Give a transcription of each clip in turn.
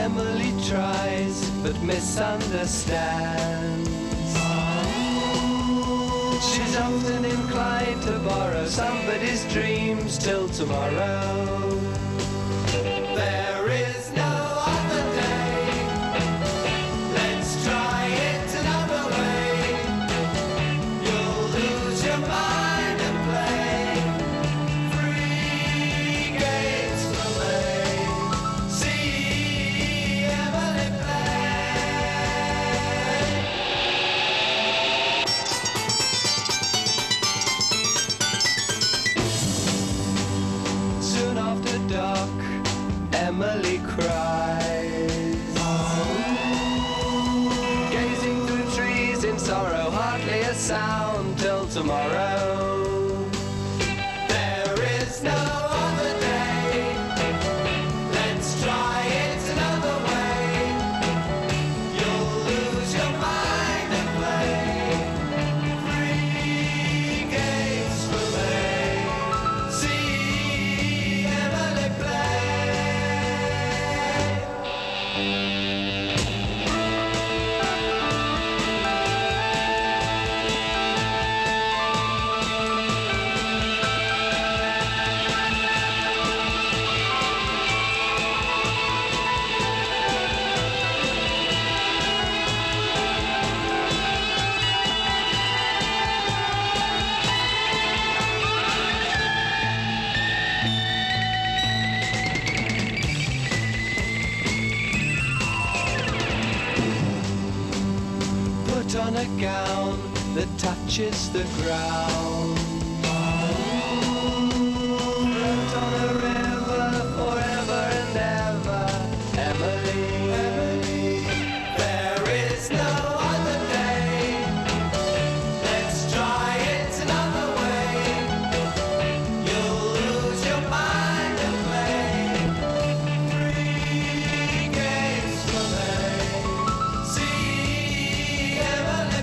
Emily tries but misunderstands. She's often inclined to borrow somebody's dreams till tomorrow. There is no other day. Let's try it another way. You'll lose your mind and play free games for me. See Emily Soon after dark, Emily cries, gazing through trees in sorrow, hardly a sound till tomorrow. There is no other day. Let's try it another way. You'll lose your mind and play free games for me. See Emily Put on a gown that touches the ground. Float on a river forever and ever, Emily. There is no other day. Let's try it another way. You'll lose your mind and play three games for me. See Emily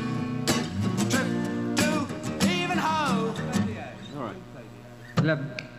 All right. 11.